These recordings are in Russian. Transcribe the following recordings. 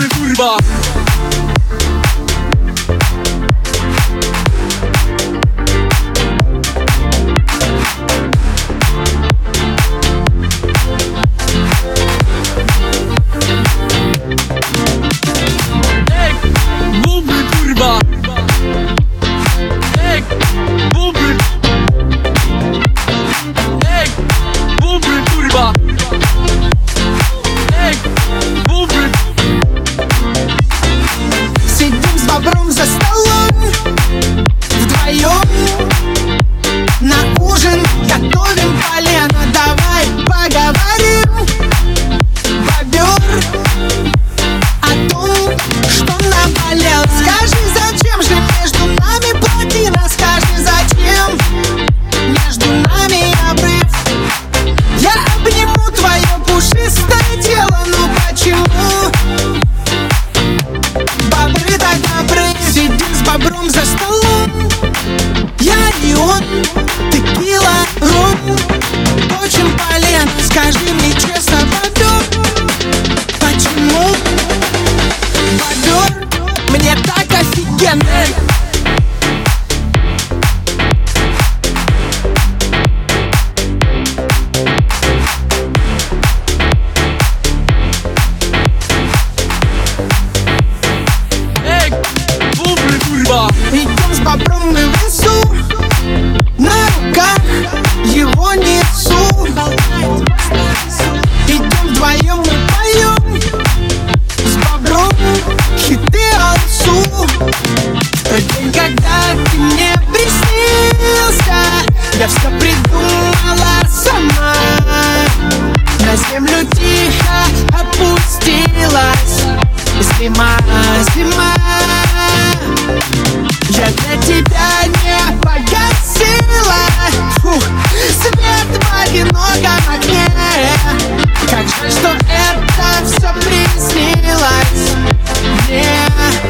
kurwa. Бобром за столом вдвоем на ужин готовим полено. Давай поговорим, бобер, о том, что наболел. Скажи, зачем же между нами плотина? Скажи, зачем между нами обрыв? Я обниму твое пушистое тело, ну почему бобры так добры? Сидим с бобром за столом, я и он, текила, ром, точим полено. Скажи мне честно, бобер, почему бобер мне так офигенно? Идем с бобром мы в лесу, на руках его несу. Идем вдвоем мы поем с бобром хиты отцу. Тот день, когда ты мне приснился, я все придумала сама. На землю тихо опустилась зима, зима. Я для тебя не погасила свет в одиноком окне. Как жаль, что это все приснилось мне.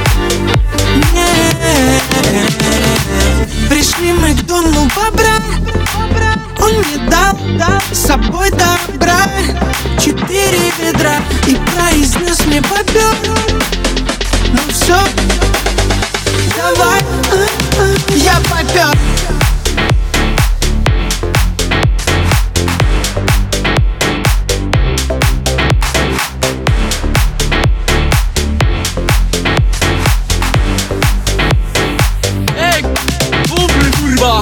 Пришли мы к дому бобра, он мне дал с собой добра 4 ведра и произнес мне: бобер, ну все, давай, я попер. Эй, бубры, курва.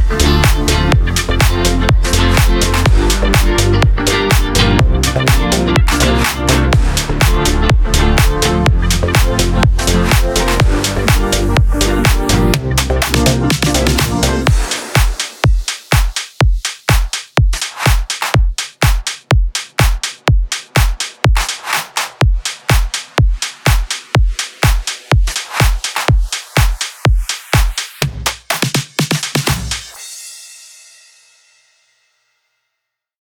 Kurwa.